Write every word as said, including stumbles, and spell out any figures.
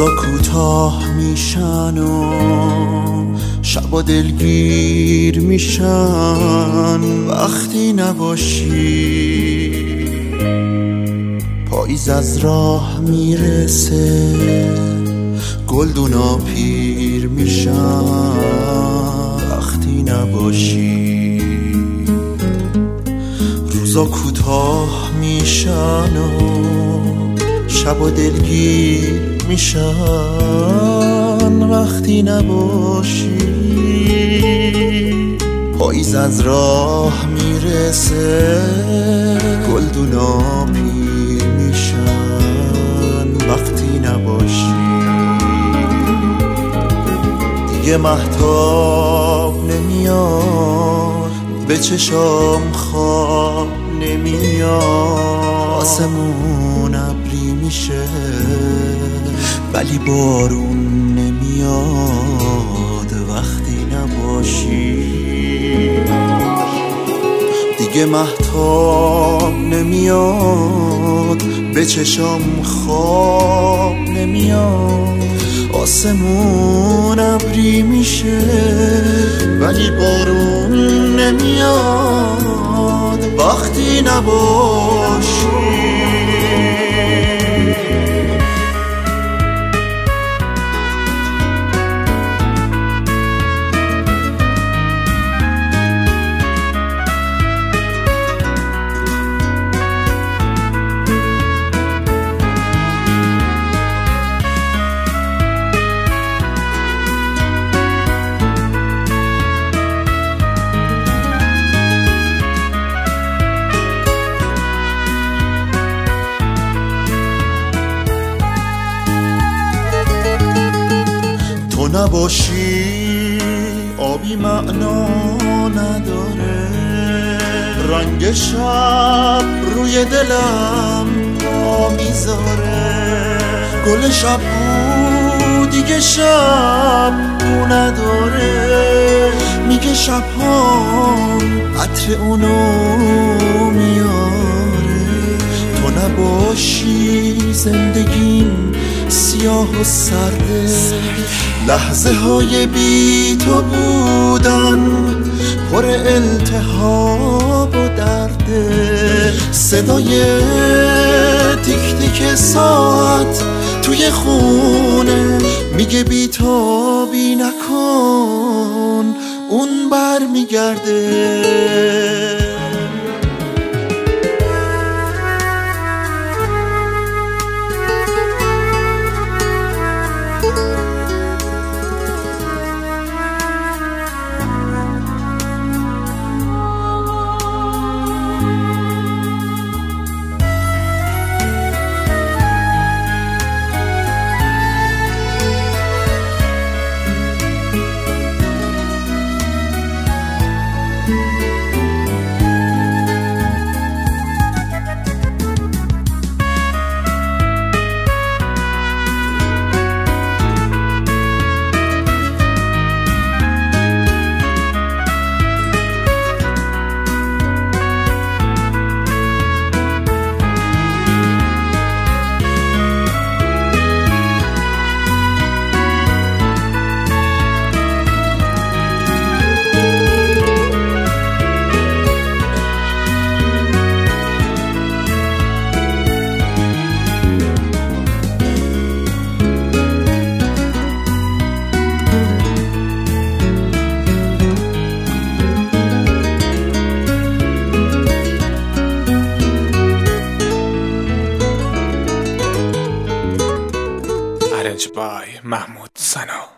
روزا کوتاه میشن و شبا دلگیر میشن وقتی نباشی. پاییز از راه میرسه گلدونا پیر میشن وقتی نباشی. روزا کوتاه میشن و شبا دلگیر میشن وقتی نباشی. پاییز از راه میرسه گلدونا پیر میشن وقتی نباشی. دیگه مهتاب نمیاد به چشام خواب نمیاد. آسمون ابری میشه ولی بارون نمیاد وقتی نباشی. دیگه مهتاب نمیاد به چشام خواب نمیاد. آسمون ابری میشه ولی بارون نمیاد وقتی نباشی. تو نباشی آبی معنا نداره. رنگ شب روی دلم پا میذاره. گل شب بود دیگه شب بو نداره. میگه شب ها عطر اونو میاره. تو نباشی زندگیم سیاه و سرده. لحظه های بی تو بودن پر التهاب و درده. صدای تیک تیک ساعت توی خونه میگه بی تابی نکن اون بر میگرده. by Mahmoud Sano.